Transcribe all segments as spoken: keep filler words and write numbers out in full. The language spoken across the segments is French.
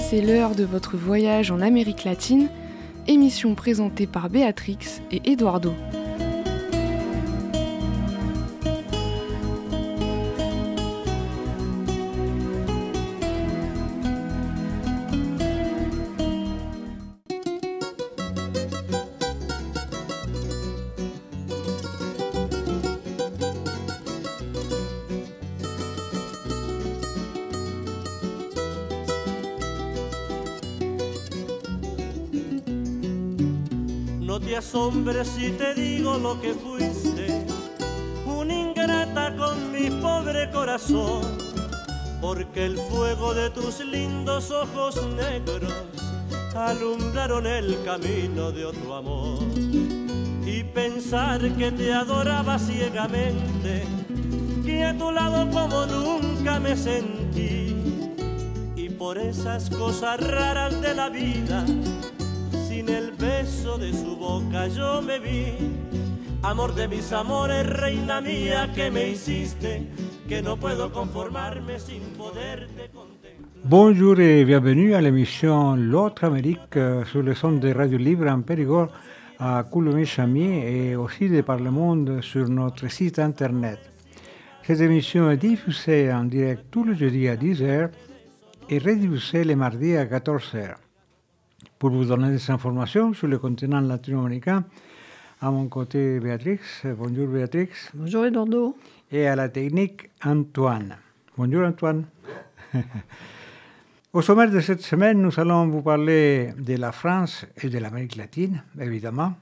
c'est l'heure de votre voyage en Amérique latine, émission présentée par Béatrix et Eduardo. No te asombres si te digo lo que fuiste, una ingrata con mi pobre corazón, porque el fuego de tus lindos ojos negros alumbraron el camino de otro amor. Y pensar que te adoraba ciegamente, que a tu lado como nunca me sentí, y por esas cosas raras de la vida, sin el beso de su boca yo me vi. Amor de mis amores, reina mía, que me hiciste, que no puedo conformarme sin poderte contemplar. Bonjour et bienvenue à l'émission L'autre Amérique sur le son de Radio Libre en Périgord à Coulommiers-Chamiers et aussi de par le monde sur notre site internet. Cette émission est diffusée en direct tous les jeudis à dix heures et rediffusée les mardis à quatorze heures. Pour vous donner des informations sur le continent latino-américain, à mon côté Béatrix. Bonjour Béatrix. Bonjour Eduardo. Et à la technique Antoine. Bonjour Antoine. Au sommaire de cette semaine, nous allons vous parler de la France et de l'Amérique latine, évidemment.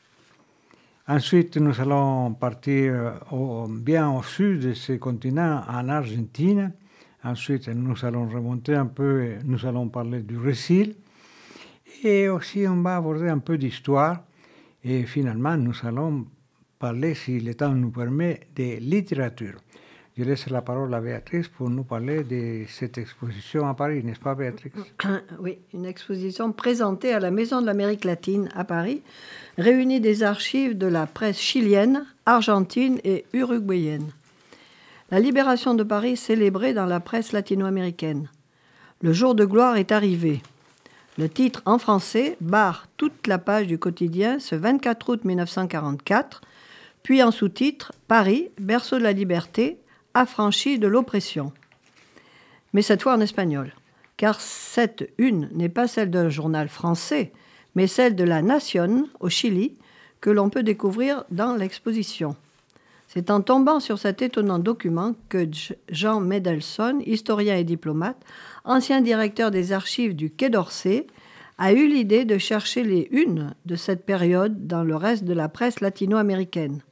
Ensuite, nous allons partir au, bien au sud de ce continent, en Argentine. Ensuite, nous allons remonter un peu, nous allons parler du Brésil. Et aussi, on va aborder un peu d'histoire. Et finalement, nous allons parler, si le temps nous permet, de littérature. Je laisse la parole à Béatrice pour nous parler de cette exposition à Paris, n'est-ce pas Béatrice? Oui, une exposition présentée à la Maison de l'Amérique latine à Paris, réunit des archives de la presse chilienne, argentine et uruguayenne. La libération de Paris célébrée dans la presse latino-américaine. Le jour de gloire est arrivé. Le titre en français barre toute la page du quotidien ce vingt-quatre août mille neuf cent quarante-quatre, puis en sous-titre « Paris, berceau de la liberté, affranchi de l'oppression ». Mais cette fois en espagnol, car cette une n'est pas celle d'un journal français, mais celle de La Nación au Chili, que l'on peut découvrir dans l'exposition. C'est en tombant sur cet étonnant document que Jean Mendelsohn, historien et diplomate, ancien directeur des archives du Quai d'Orsay, a eu l'idée de chercher les unes de cette période dans le reste de la presse latino-américaine.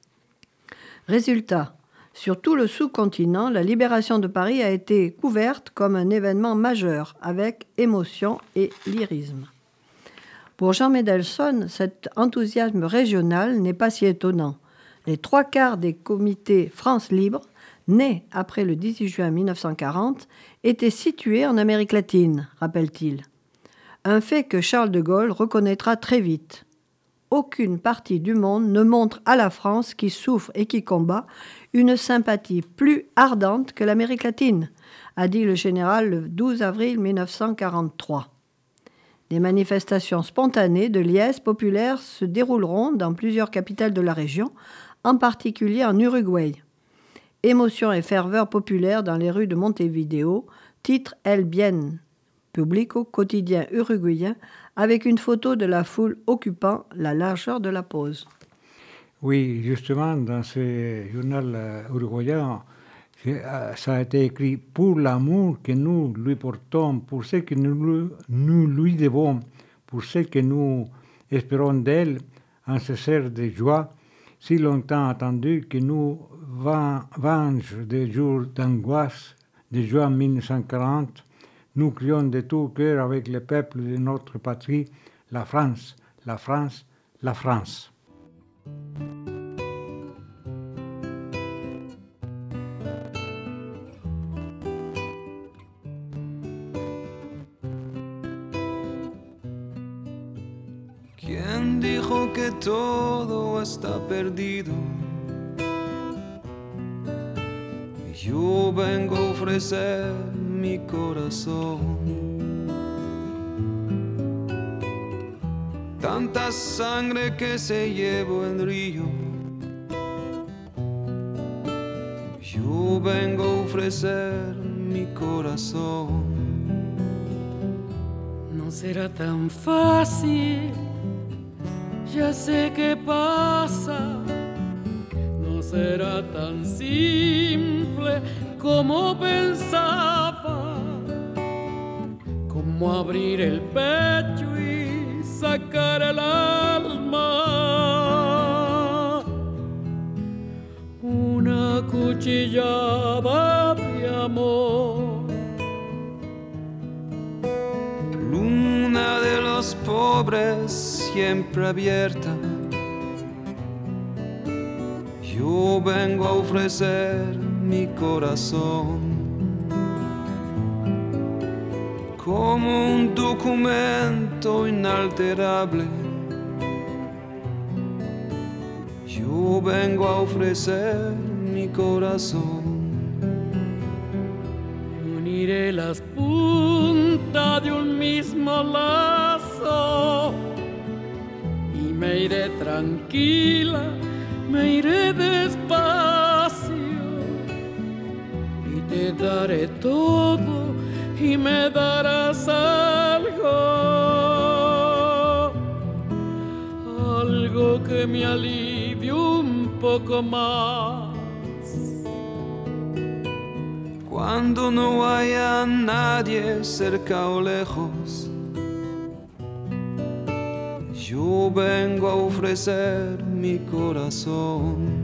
Résultat, sur tout le sous-continent, la libération de Paris a été couverte comme un événement majeur, avec émotion et lyrisme. Pour Jean Mendelsohn, cet enthousiasme régional n'est pas si étonnant. Les trois quarts des comités France Libre, nés après le dix-huit juin mille neuf cent quarante, étaient situés en Amérique latine, rappelle-t-il. Un fait que Charles de Gaulle reconnaîtra très vite. Aucune partie du monde ne montre à la France qui souffre et qui combat une sympathie plus ardente que l'Amérique latine, a dit le général le douze avril mille neuf cent quarante-trois. Des manifestations spontanées de liesse populaire se dérouleront dans plusieurs capitales de la région, en particulier en Uruguay. Émotion et ferveur populaire dans les rues de Montevideo, titre El Bien Publico, quotidien uruguayen, avec une photo de la foule occupant la largeur de la pause. Oui, justement, dans ce journal uruguayen, ça a été écrit « Pour l'amour que nous lui portons, pour ce que nous, nous lui devons, pour ce que nous espérons d'elle, en ce cerf de joie, si longtemps attendu que nous venge des jours d'angoisse de juin mille neuf cent quarante, nous crions de tout cœur avec le peuple de notre patrie, la France, la France, la France. » ¿Quién dijo que todo está perdido? Y yo vengo a ofrecer mi corazón. tanta sangre que se llevó el río. Yo vengo a ofrecer mi corazón. No será tan fácil, ya sé qué pasa. No será tan simple como pensaba, como abrir el pecho y sacar el alma. Una cuchillada de amor. Luna de los pobres siempre abierta. Yo vengo a ofrecer mi corazón como un documento inalterable. Yo vengo a ofrecer mi corazón. Uniré las puntas de un mismo lazo y me iré tranquila, me iré despacio y te daré todo y me darás algo, algo que me alivie un poco más. Cuando no haya nadie cerca o lejos, yo vengo a ofrecer mi corazón.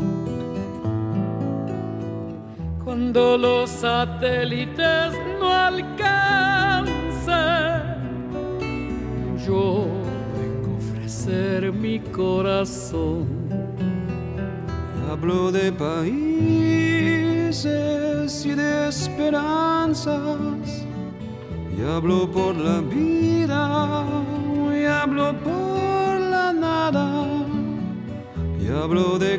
Cuando los satélites no alcancen, yo vengo a ofrecer mi corazón. Hablo de países y de esperanzas, y hablo por la vida, y hablo por la nada, y hablo de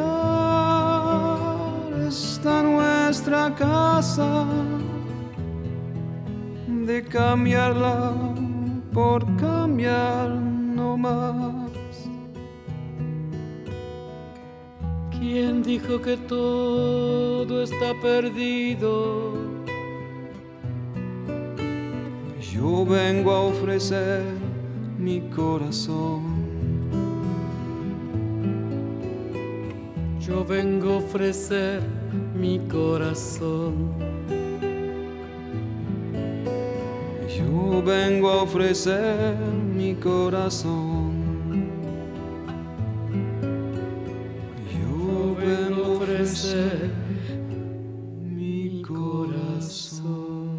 cambiar esta nuestra casa, de cambiarla por cambiar no más. ¿Quién dijo que todo está perdido? Yo vengo a ofrecer mi corazón. Yo vengo a ofrecer mi corazón. Yo vengo a ofrecer mi corazón. Yo vengo a ofrecer mi corazón.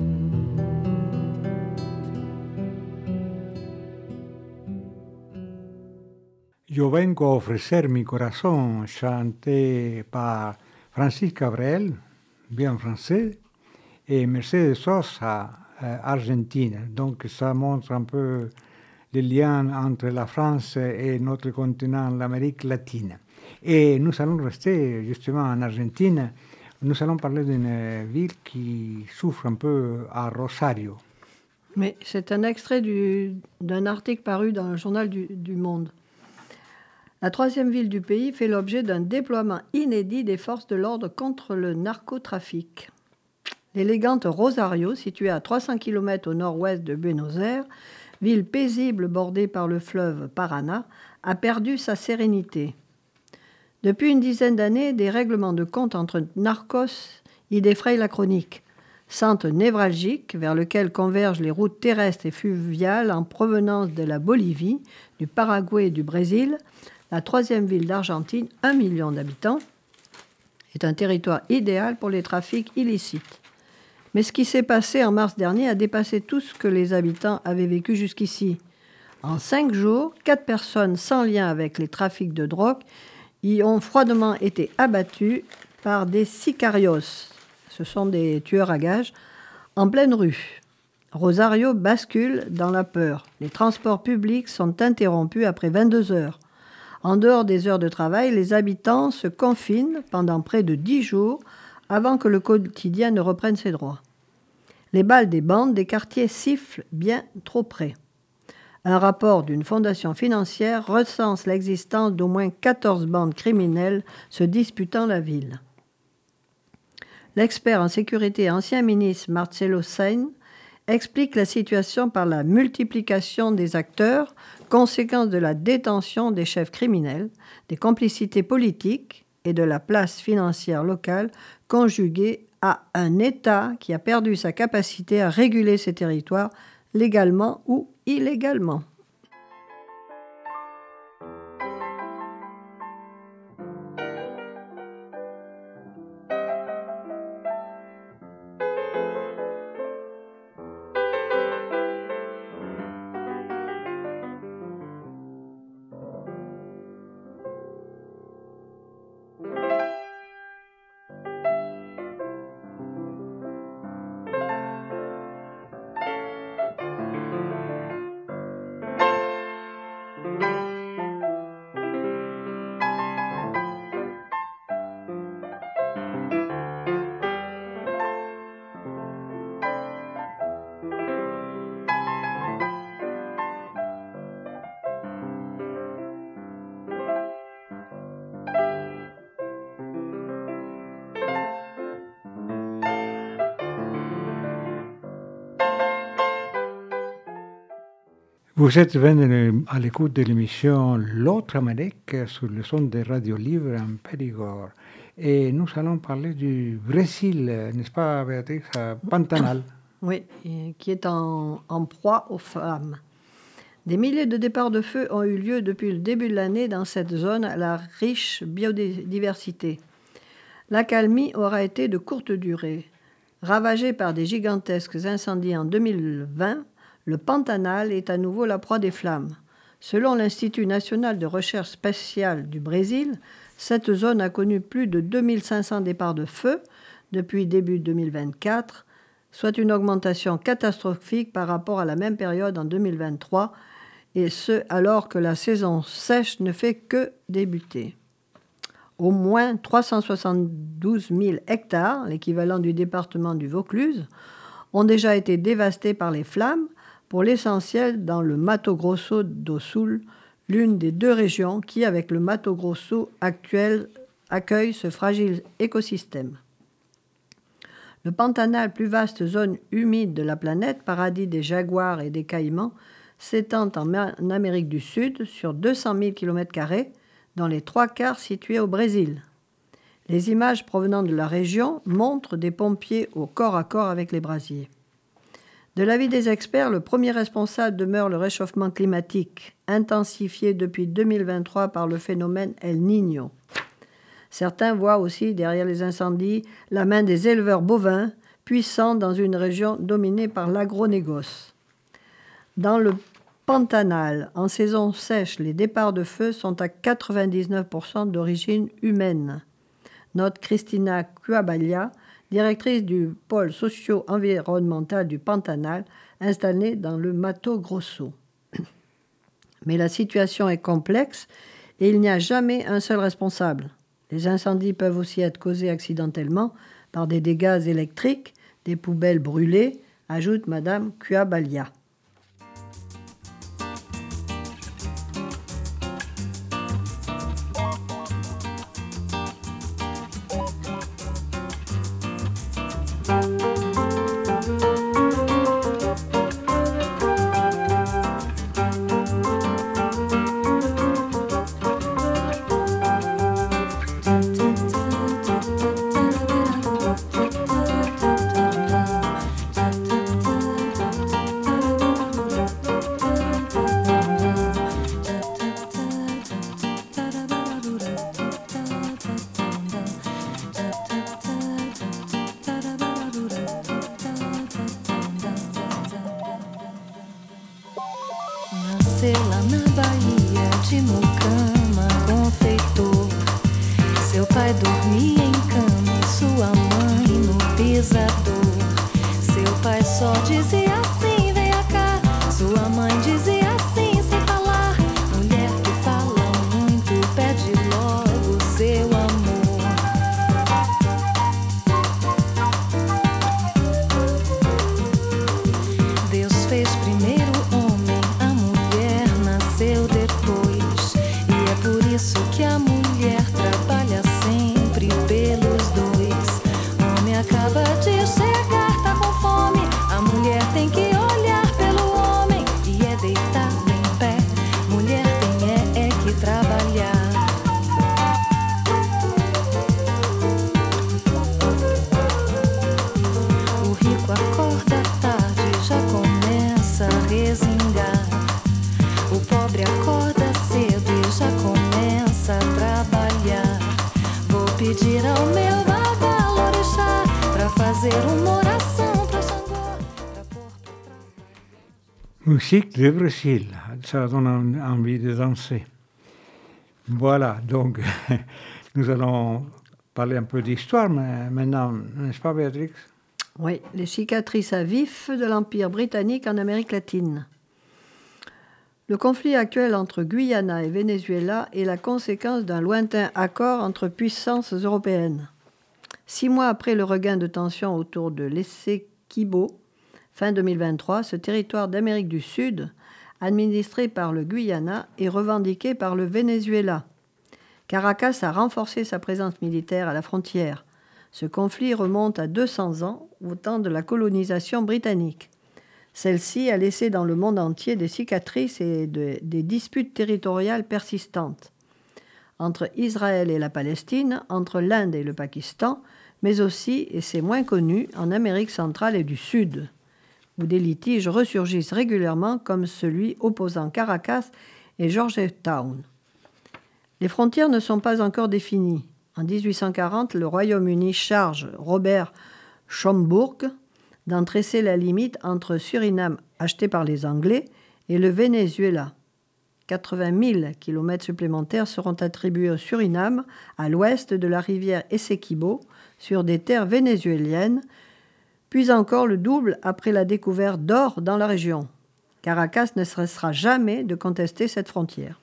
Yo vengo a ofrecer mi corazón, chanté par Francis Cabrel, bien français, et Mercedes Sosa, euh, argentine. Donc ça montre un peu les liens entre la France et notre continent, l'Amérique latine. Et nous allons rester justement en Argentine. Nous allons parler d'une ville qui souffre un peu à Rosario. Mais c'est un extrait du, d'un article paru dans le journal du, du Monde. La troisième ville du pays fait l'objet d'un déploiement inédit des forces de l'ordre contre le narcotrafic. L'élégante Rosario, située à trois cents kilomètres au nord-ouest de Buenos Aires, ville paisible bordée par le fleuve Paraná, a perdu sa sérénité. Depuis une dizaine d'années, des règlements de compte entre narcos y défrayent la chronique. Centre névralgique vers lequel convergent les routes terrestres et fluviales en provenance de la Bolivie, du Paraguay et du Brésil, la troisième ville d'Argentine, un million d'habitants, est un territoire idéal pour les trafics illicites. Mais ce qui s'est passé en mars dernier a dépassé tout ce que les habitants avaient vécu jusqu'ici. En cinq jours, quatre personnes sans lien avec les trafics de drogue y ont froidement été abattues par des sicarios, ce sont des tueurs à gages, en pleine rue. Rosario bascule dans la peur. Les transports publics sont interrompus après vingt-deux heures. En dehors des heures de travail, les habitants se confinent pendant près de dix jours avant que le quotidien ne reprenne ses droits. Les balles des bandes des quartiers sifflent bien trop près. Un rapport d'une fondation financière recense l'existence d'au moins quatorze bandes criminelles se disputant la ville. L'expert en sécurité et ancien ministre Marcelo Sain explique la situation par la multiplication des acteurs, conséquence de la détention des chefs criminels, des complicités politiques et de la place financière locale conjuguée à un État qui a perdu sa capacité à réguler ses territoires légalement ou illégalement. Vous êtes venu à l'écoute de l'émission L'autre Amérique sur le son de Radio Libre en Périgord. Et nous allons parler du Brésil, n'est-ce pas, Béatrice, à Pantanal? Oui, qui est en, en proie aux flammes. Des milliers de départs de feu ont eu lieu depuis le début de l'année dans cette zone à la riche biodiversité. L'accalmie aura été de courte durée. Ravagé par des gigantesques incendies en deux mille vingt, le Pantanal est à nouveau la proie des flammes. Selon l'Institut national de recherche spatiale du Brésil, cette zone a connu plus de deux mille cinq cents départs de feu depuis début deux mille vingt-quatre, soit une augmentation catastrophique par rapport à la même période en deux mille vingt-trois, et ce alors que la saison sèche ne fait que débuter. Au moins trois cent soixante-douze mille hectares, l'équivalent du département du Vaucluse, ont déjà été dévastés par les flammes, pour l'essentiel dans le Mato Grosso do Sul, l'une des deux régions qui, avec le Mato Grosso actuel, accueille ce fragile écosystème. Le Pantanal, plus vaste zone humide de la planète, paradis des jaguars et des caïmans, s'étend en Amérique du Sud sur deux cent mille kilomètres carrés, dont les trois quarts situés au Brésil. Les images provenant de la région montrent des pompiers au corps à corps avec les brasiers. De l'avis des experts, le premier responsable demeure le réchauffement climatique, intensifié depuis deux mille vingt-trois par le phénomène El Niño. Certains voient aussi derrière les incendies la main des éleveurs bovins, puissants dans une région dominée par l'agronégoce. Dans le Pantanal, en saison sèche, les départs de feu sont à quatre-vingt-dix-neuf pour cent d'origine humaine. Note Cristina Cuaballa, directrice du pôle socio-environnemental du Pantanal, installé dans le Mato Grosso. Mais la situation est complexe et il n'y a jamais un seul responsable. Les incendies peuvent aussi être causés accidentellement par des dégâts électriques, des poubelles brûlées, ajoute Madame Cuaballa. Nasceu lá na Bahia de mucama, confeitor. Seu pai dormia em cama e sua mãe no pisador. Seu pai só dizia assim, venha cá. Sua mãe dizia assim, sem falar. Mulher que fala muito, pede logo seu amor. Deus fez primeiro o homem, a mulher acaba de chegar, tá com fome. A mulher tem que olhar pelo homem e é deitada em pé. Mulher tem é, é que trabalhar. O rico acorda tarde, já começa a resingar. O pobre acorda cedo e já começa a trabalhar. Vou pedir ao meu babalorixá pra fazer uma oração pra Xangô, pra Porto. Musique de Brésil, ça donne envie de danser. Voilà, donc nous allons parler un peu d'histoire mais maintenant, n'est-ce pas Béatrix? Oui, les cicatrices à vif de l'Empire britannique en Amérique latine. Le conflit actuel entre Guyana et Venezuela est la conséquence d'un lointain accord entre puissances européennes. Six mois après le regain de tension autour de l'Essequibo, fin deux mille vingt-trois, ce territoire d'Amérique du Sud, administré par le Guyana, est revendiqué par le Venezuela. Caracas a renforcé sa présence militaire à la frontière. Ce conflit remonte à deux cents ans, au temps de la colonisation britannique. Celle-ci a laissé dans le monde entier des cicatrices et de, des disputes territoriales persistantes. Entre Israël et la Palestine, entre l'Inde et le Pakistan, mais aussi, et c'est moins connu, en Amérique centrale et du Sud, où des litiges ressurgissent régulièrement comme celui opposant Caracas et Georgetown. Les frontières ne sont pas encore définies. En dix-huit cent quarante, le Royaume-Uni charge Robert Schomburg d'en tresser la limite entre Suriname, acheté par les Anglais, et le Venezuela. quatre-vingt mille kilomètres supplémentaires seront attribués au Suriname, à l'ouest de la rivière Essequibo, sur des terres vénézuéliennes, puis encore le double après la découverte d'or dans la région. Caracas ne cessera jamais de contester cette frontière.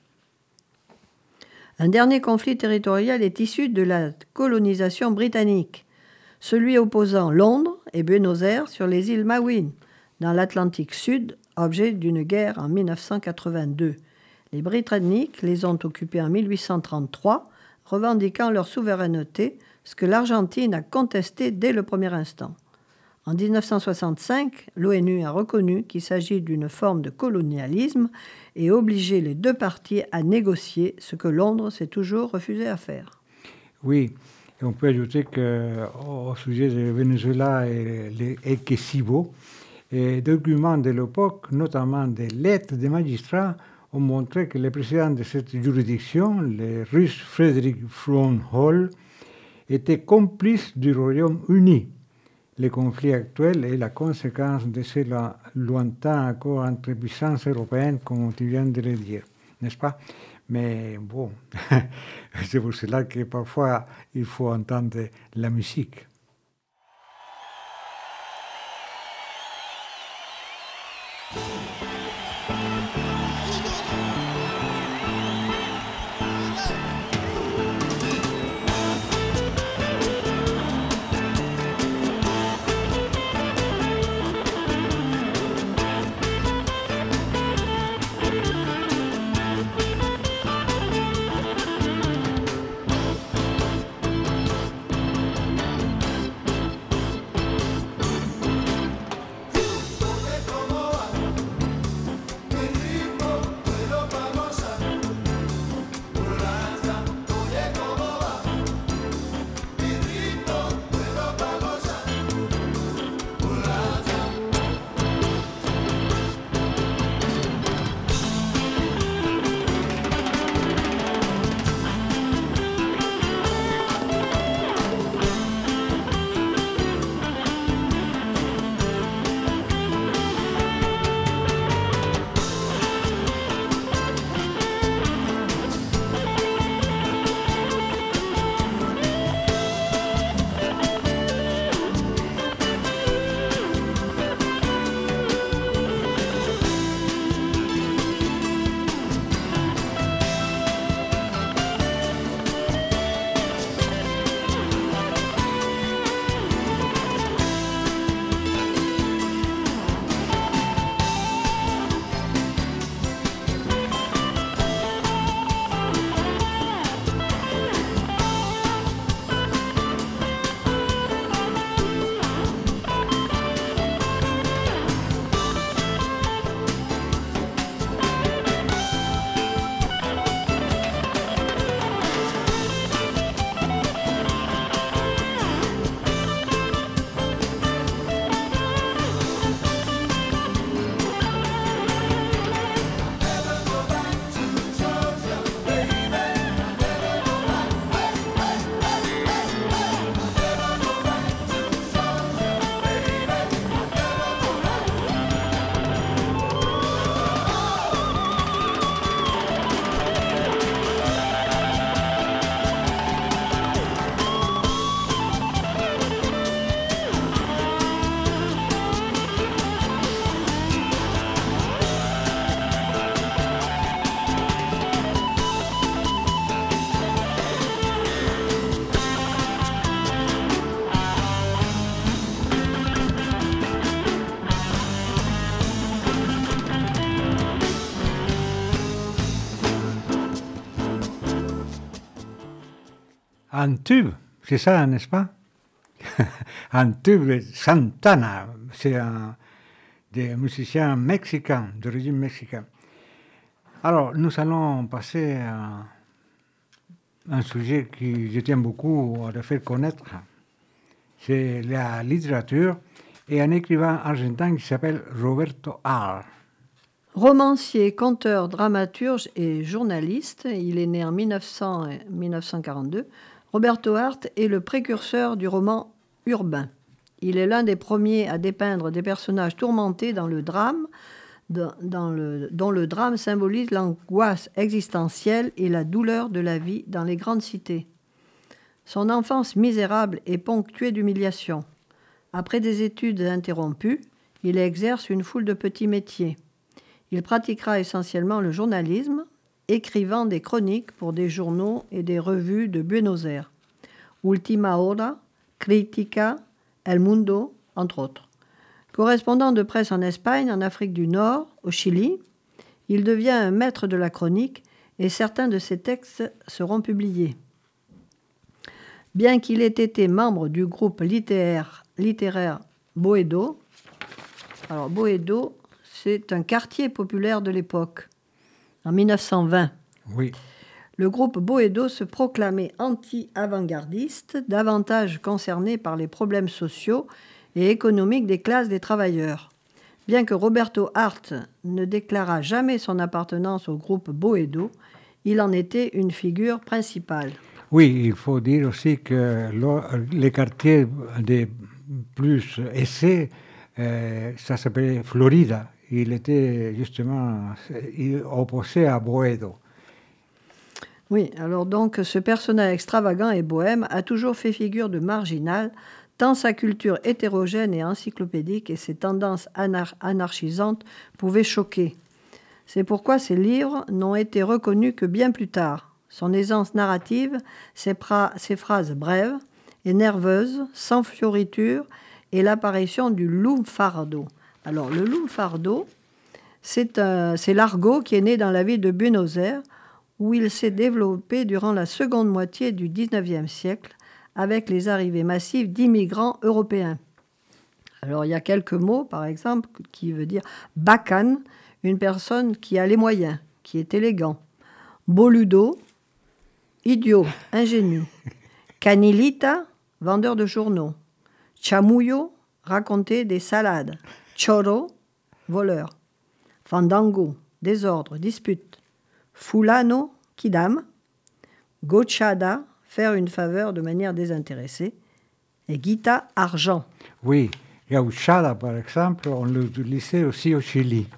Un dernier conflit territorial est issu de la colonisation britannique, celui opposant Londres et Buenos Aires sur les îles Maouines, dans l'Atlantique Sud, objet d'une guerre en mille neuf cent quatre-vingt-deux. Les Britanniques les ont occupés en mille huit cent trente-trois, revendiquant leur souveraineté, ce que l'Argentine a contesté dès le premier instant. En dix-neuf cent soixante-cinq, l'ONU a reconnu qu'il s'agit d'une forme de colonialisme et obligé les deux parties à négocier, ce que Londres s'est toujours refusé à faire. Oui, et on peut ajouter qu'au sujet du Venezuela et les Essequibo, les documents de l'époque, notamment des lettres des magistrats, ont montré que le président de cette juridiction, le russe Frederick von Holl, était complice du Royaume-Uni. Le conflit actuel est la conséquence de ce lointain accord entre puissances européennes, comme tu viens de le dire, n'est-ce pas? Mais bon, c'est pour cela que parfois il faut entendre la musique. un tube, c'est ça, n'est-ce pas? Un tube, Santana, c'est un des musiciens mexicains, d'origine mexicaine. Alors, nous allons passer à un sujet que je tiens beaucoup à faire connaître. C'est la littérature et un écrivain argentin qui s'appelle Roberto Hart. Romancier, conteur, dramaturge et journaliste, il est né en mille neuf cents et mille neuf cent quarante-deux. Roberto Hart est le précurseur du roman urbain. Il est l'un des premiers à dépeindre des personnages tourmentés dans le drame, dans le, dont le drame symbolise l'angoisse existentielle et la douleur de la vie dans les grandes cités. Son enfance misérable est ponctuée d'humiliations. Après des études interrompues, il exerce une foule de petits métiers. Il pratiquera essentiellement le journalisme, écrivant des chroniques pour des journaux et des revues de Buenos Aires. Ultima Hora, Crítica, El Mundo, entre autres. Correspondant de presse en Espagne, en Afrique du Nord, au Chili, il devient un maître de la chronique et certains de ses textes seront publiés. Bien qu'il ait été membre du groupe littéraire, littéraire Boedo, alors Boedo, c'est un quartier populaire de l'époque, en mille neuf cent vingt. Oui. Le groupe Boedo se proclamait anti-avant-gardiste, davantage concerné par les problèmes sociaux et économiques des classes des travailleurs. Bien que Roberto Hart ne déclara jamais son appartenance au groupe Boedo, il en était une figure principale. Oui, il faut dire aussi que les quartiers des plus aisés, euh, ça s'appelait Florida. Il était justement opposé à Boedo. Oui, alors donc ce personnage extravagant et bohème a toujours fait figure de marginal, tant sa culture hétérogène et encyclopédique et ses tendances anar- anarchisantes pouvaient choquer. C'est pourquoi ses livres n'ont été reconnus que bien plus tard. Son aisance narrative, ses, pra- ses phrases brèves et nerveuses, sans fioriture, et l'apparition du lunfardo. Alors le lunfardo, c'est, un, c'est l'argot qui est né dans la ville de Buenos Aires, où il s'est développé durant la seconde moitié du dix-neuvième siècle, avec les arrivées massives d'immigrants européens. Alors, il y a quelques mots, par exemple, qui veut dire « bacán », une personne qui a les moyens, qui est élégant. « Boludo », idiot, ingénu. « Canilita », vendeur de journaux. « Chamullo », raconter des salades. « Choro », voleur. « Fandango », désordre, dispute. Fulano, kidam, gochada, faire une faveur de manière désintéressée, et guita, argent. Oui, gauchada, par exemple, on l'utilisait aussi au Chili.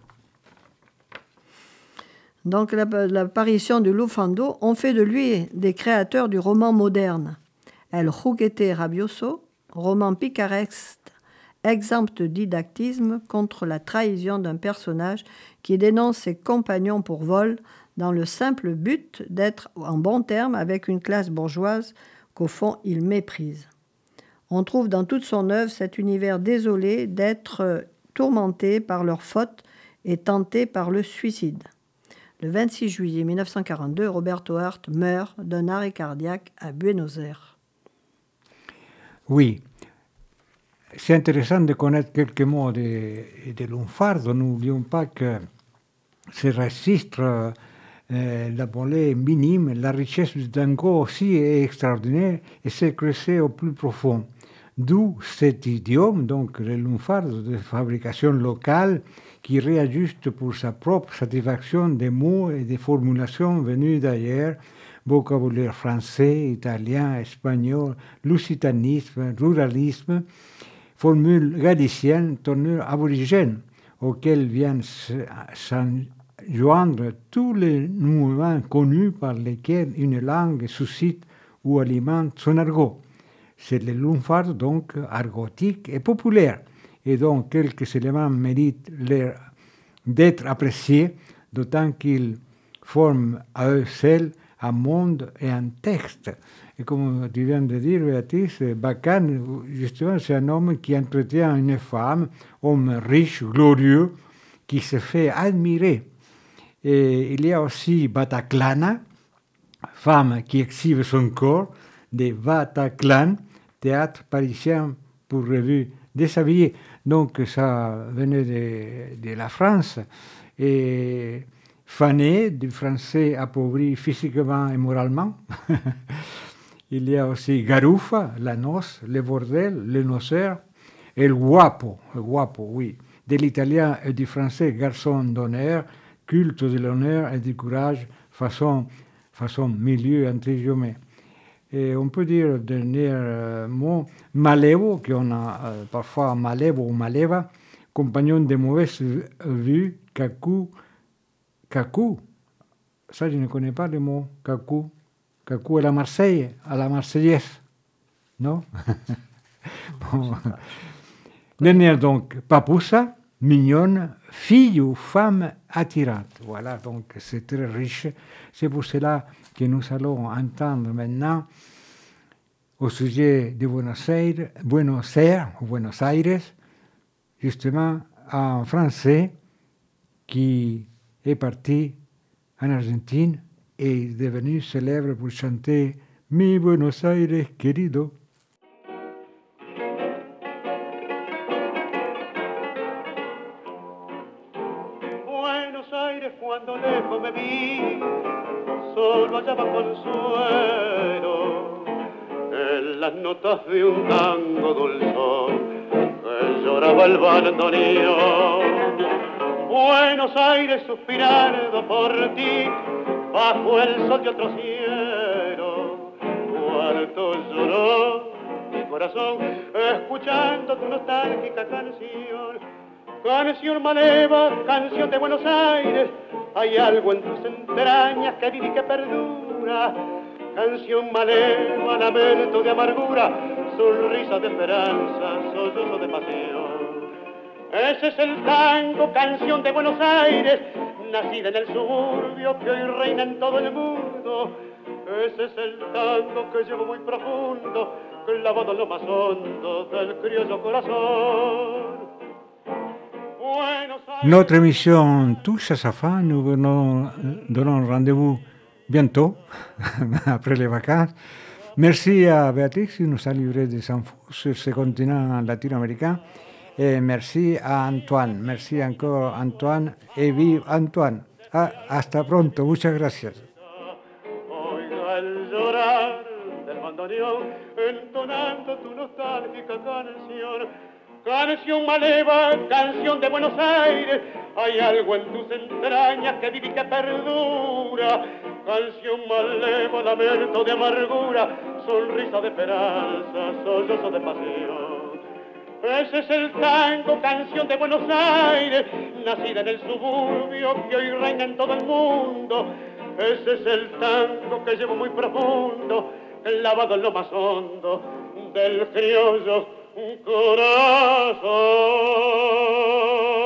Donc l'apparition du Lufando ont fait de lui des créateurs du roman moderne. El Juguete Rabioso, roman picaresque, exempt de didactisme contre la trahison d'un personnage qui dénonce ses compagnons pour vol, dans le simple but d'être en bon terme avec une classe bourgeoise qu'au fond il méprise. On trouve dans toute son œuvre cet univers désolé d'être tourmenté par leurs fautes et tenté par le suicide. Le vingt-six juillet mille neuf cent quarante-deux, Roberto Hart meurt d'un arrêt cardiaque à Buenos Aires. Oui, c'est intéressant de connaître quelques mots de, de lunfardo. N'oublions pas que ces registres Euh, la volée est minime, la richesse du tango aussi est extraordinaire et s'est creusée au plus profond. D'où cet idiome, donc le lunfardo de fabrication locale, qui réajuste pour sa propre satisfaction des mots et des formulations venues d'ailleurs, vocabulaire français, italien, espagnol, lusitanisme, ruralisme, formules galiciennes, tournures aborigènes, auxquelles viennent s'en joindre tous les mouvements connus par lesquels une langue suscite ou alimente son argot. C'est le lunfardo donc argotique et populaire, et donc quelques éléments méritent d'être appréciés, d'autant qu'ils forment à eux seuls un monde et un texte. Et comme tu viens de dire, Béatrice, Bacán, justement, c'est un homme qui entretient une femme, homme riche, glorieux, qui se fait admirer. Et il y a aussi Bataclana, femme qui exhibe son corps, de Bataclan, théâtre parisien pour revue déshabillée. Donc ça venait de, de la France. Et fané du français appauvri physiquement et moralement. Il y a aussi Garufa, la noce, le bordel, le noceur, et le guapo, le guapo, oui, de l'italien et du français, garçon d'honneur, culte de l'honneur et du courage, façon, façon milieu entre guillemets. Et on peut dire, le dernier euh, mot, malevo, qu'on a euh, parfois malevo ou maleva, compagnon de mauvaise vue, kaku, kaku. Ça, je ne connais pas le mot kaku. Kaku à la Marseille, à la Marseillaise, non? Bon. Dernière donc, papoussa, mignonne, fille ou femme attirante. Voilà, donc c'est très riche. C'est pour cela que nous allons entendre maintenant au sujet de Buenos Aires, Buenos Aires, ou Buenos Aires, justement un Français qui est parti en Argentine et est devenu célèbre pour chanter Mi Buenos Aires querido. Buenos Aires cuando lejos me vi, solo hallaba consuelo en las notas de un tango dulzón que lloraba el bandoneón. Buenos Aires suspirando por ti, bajo el sol de otro cielo, cuánto lloró mi corazón, escuchando tu nostálgica canción. Canción maleva, canción de Buenos Aires, hay algo en tus entrañas que vive y que perdura. Canción maleva, lamento de amargura, sonrisa de esperanza, sollozo de pasión. Ese es el tango, canción de Buenos Aires, nacida en el suburbio que hoy reina en todo el mundo. Ese es el tango que llevo muy profundo, clavado en lo más hondo del criollo corazón. Notre émission touche à sa fin. Nous venons, donnons rendez-vous bientôt, après les vacances. Merci à Béatrix qui nous a livré des infos sur ce continent latino-américain. Et merci à Antoine. Merci encore Antoine. Et vive Antoine. Ah, hasta pronto. Muchas gracias. Oiga el llorar del bandoneón, entonando tu nostálgica canción. Canción maleva, canción de Buenos Aires, hay algo en tus entrañas que vive y que perdura. Canción maleva, lamento de amargura, sonrisa de esperanza, sollozo de pasión. Ese es el tango, canción de Buenos Aires, nacida en el suburbio que hoy reina en todo el mundo. Ese es el tango que llevo muy profundo, clavado en lo más hondo del criollo corazón.